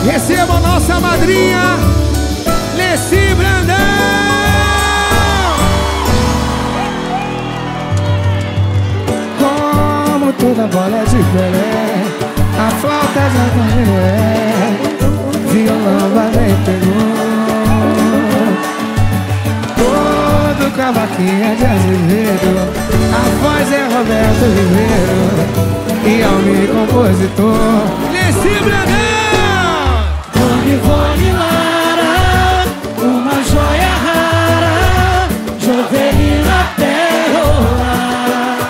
Receba a nossa madrinha Leci Brandão. Como toda bola de Pelé, a flauta já tá violão vai pegou. Todo cavaquinho é de Azevedo, a voz é Roberto Ribeiro e é o meu compositor Leci Brandão. Tony Lara, uma joia rara, Jovelina Pérola.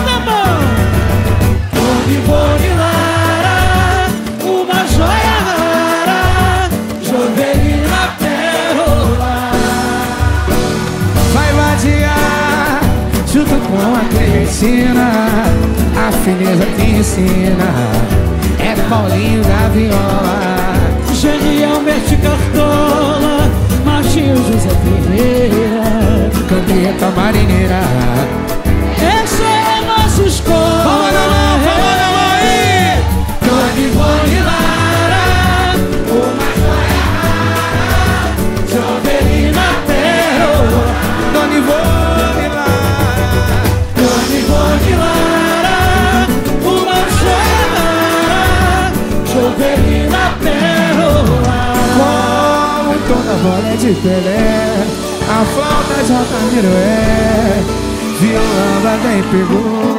Tony Lara, uma joia rara, Jovelina Pérola. Vai vadiar junto com a Clementina, a fineza que ensina é Paulinho da viola. Genial, Mestre Cartola, Martinho José Ferreira, Caneta Marineira. essa é a nossa escola. Fala na mão aí! Tony Lara, uma joia rara, Jovelina Pérola. Dona Ivone Lara. Tony Lara, uma joia rara, Jovelina Pérola. Como toda bola de Pelé, a flauta de Altamiro violão bem pegou.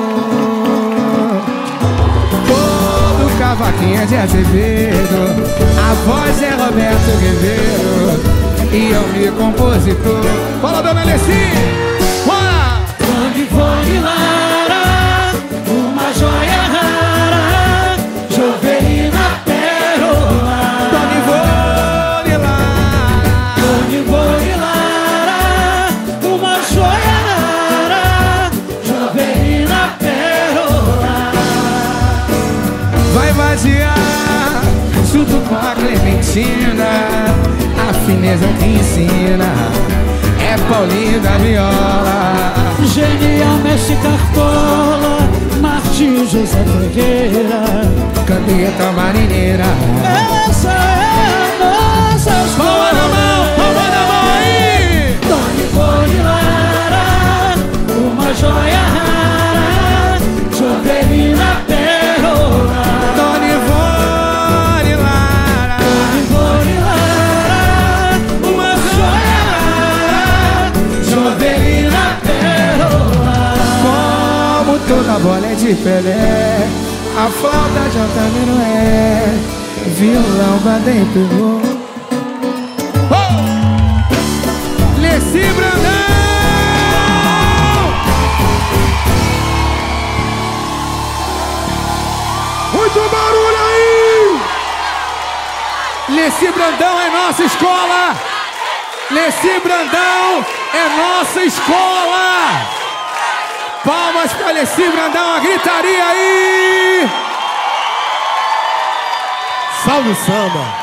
Todo cavaquinho é de Azevedo, a voz é Roberto Ribeiro e eu me compositor. Fala, dona Leci! Bora! Tony Lara, uma joia rara, Jovelina Pérola. Dona Ivone Lara. Tony Lara, uma joia rara, Jovelina Pérola. Vai vadiar junto com a Clementina, a fineza que ensina é Paulinho da viola. Genial, Mestre Cartola, Martinho José Ferreira, Caneta Marineira. essa é a nossa escola. Palma na mão aí! Tony Lara, uma joia rara, Jovelina Pérola. Dona Ivone Lara. Tony Lara, uma joia rara, Jovelina Pérola. Como toda bola é de Pelé, a flauta de Altamiro violão bem pegou. Leci Brandão! Muito barulho aí! Leci Brandão é nossa escola! Leci Brandão é nossa escola! Palmas pra Leci Brandão, uma gritaria aí! Salve o samba!